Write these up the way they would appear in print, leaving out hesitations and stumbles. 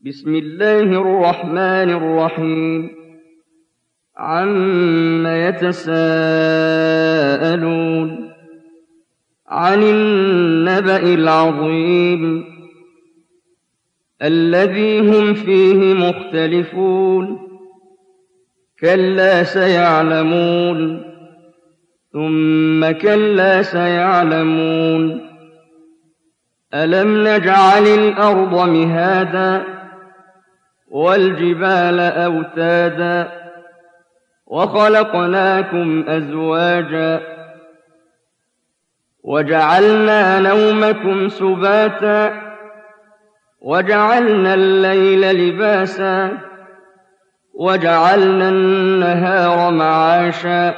بسم الله الرحمن الرحيم عم يتساءلون عن النبأ العظيم الذي هم فيه مختلفون كلا سيعلمون ثم كلا سيعلمون ألم نجعل الأرض مهادا والجبال أوتادا وخلقناكم أزواجا وجعلنا نومكم سباتا وجعلنا الليل لباسا وجعلنا النهار معاشا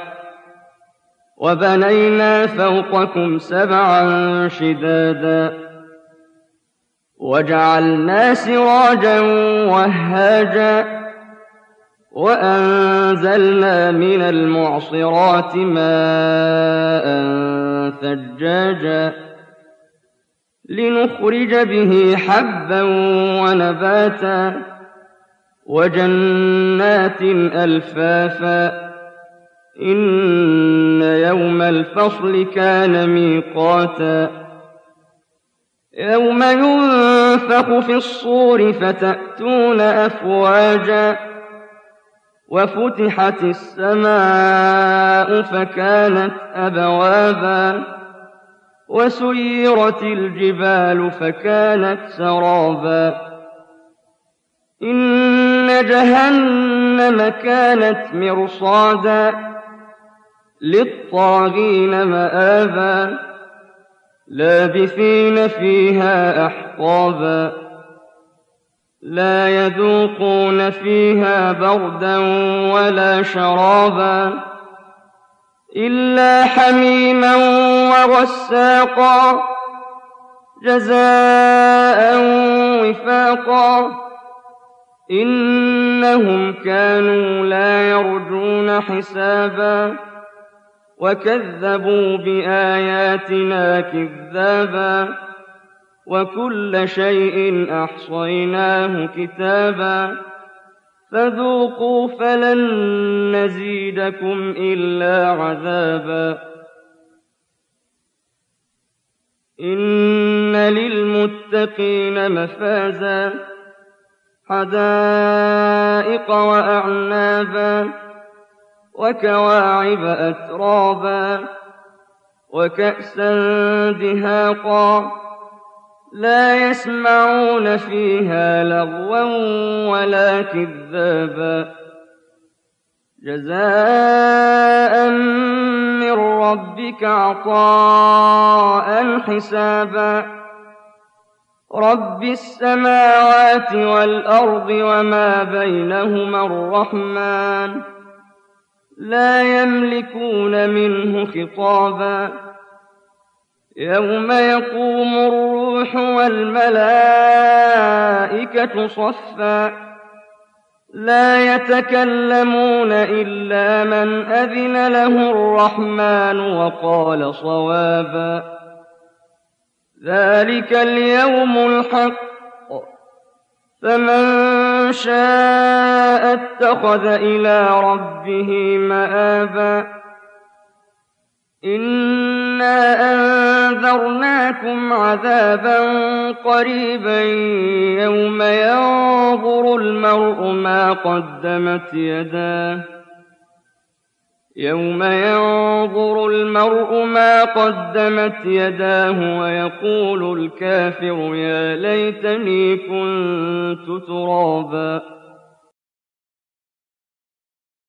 وبنينا فوقكم سبعا شدادا وجعلنا سراجا وهاجا وأنزلنا من المعصرات ماء ثجاجا لنخرج به حبا ونباتا وجنات ألفافا إن يوم الفصل كان ميقاتا يوم ينفخ في الصور فتأتون أفواجا وفتحت السماء فكانت أبوابا وسيرت الجبال فكانت سرابا إن جهنم كانت مرصادا للطاغين مآبا لابثين فيها أحقابا لا يذوقون فيها بردا ولا شرابا إلا حميما وغساقا جزاء وفاقا إنهم كانوا لا يرجون حسابا وكذبوا بآياتنا كذابا وكل شيء أحصيناه كتابا فذوقوا فلن نزيدكم إلا عذابا إن للمتقين مفازا حدائق وأعنابا وكواعب أترابا وكأسا دهاقا لا يسمعون فيها لغوا ولا كذابا جزاء من ربك عطاء حسابا رب السماوات والأرض وما بينهما الرحمن لا يملكون منه خطابا يوم يقوم الروح والملائكة صفا لا يتكلمون إلا من أذن له الرحمن وقال صوابا ذلك اليوم الحق فمن شاء اتخذ إلى ربه مآبا إنا أنذرناكم عذابا قريبا يوم ينظر المرء ما قدمت يداه ويقول الكافر يا ليتني كنت ترابا